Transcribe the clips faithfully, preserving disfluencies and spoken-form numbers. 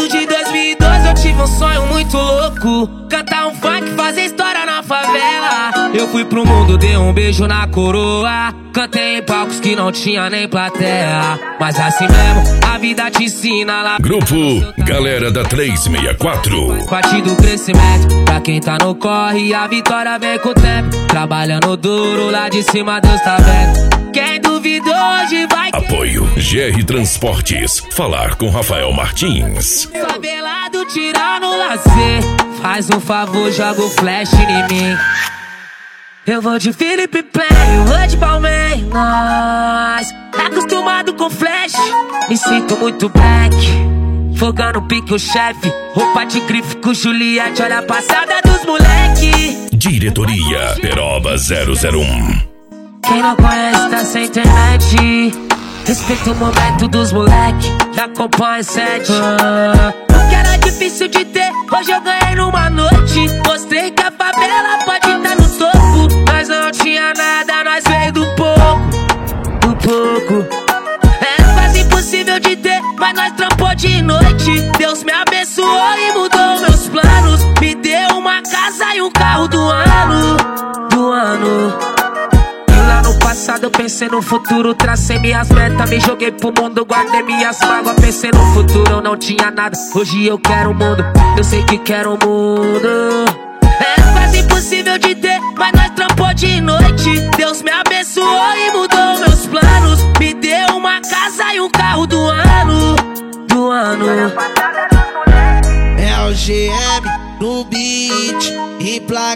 meados de dois mil e doze eu tive um sonho muito louco, cantar um funk, fazer história na favela. Eu fui pro mundo, dei um beijo na coroa, cantei em palcos que não tinha nem plateia. Mas assim mesmo, a vida te ensina lá. Grupo Galera da trezentos e sessenta e quatro. Parte do crescimento, pra quem tá no corre, a vitória vem com o tempo. Trabalhando duro, lá de cima Deus tá vendo. Quem duvidou hoje vai... Apoio G R Transportes. Falar com Rafael Martins. Favelado tirando lazer, faz um favor, joga o flash em mim. Eu vou de Felipe Play, eu vou de Palmeiras. Acostumado com flash, me sinto muito black. Fogando pique o chefe, roupa de grife com Juliette, olha a passada dos moleque. Diretoria Peroba zero zero um. Quem não conhece tá sem internet. Respeita o momento dos moleque, já acompanha sete. Ah, o que era difícil de ter, hoje eu ganhei numa noite. Mostrei que a favela pode estar no topo. Nós não tinha nada, nós veio do pouco, do pouco. Era quase impossível de ter, mas nós trampou de noite. Deus me abençoou e mudou meus planos. Me deu uma casa e um carro do ano, do ano. No passado eu pensei no futuro, tracei minhas metas, me joguei pro mundo, guardei minhas mágoas, pensei no futuro, eu não tinha nada, hoje eu quero o mundo, eu sei que quero o mundo. É quase impossível de ter, mas nós trampou de noite. Deus me abençoou e mudou meus planos, me deu uma casa e um carro do ano, do ano. É o G M no beat,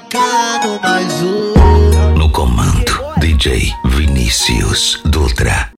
emplacando mais um. No comando, D J Vinícius Dutra.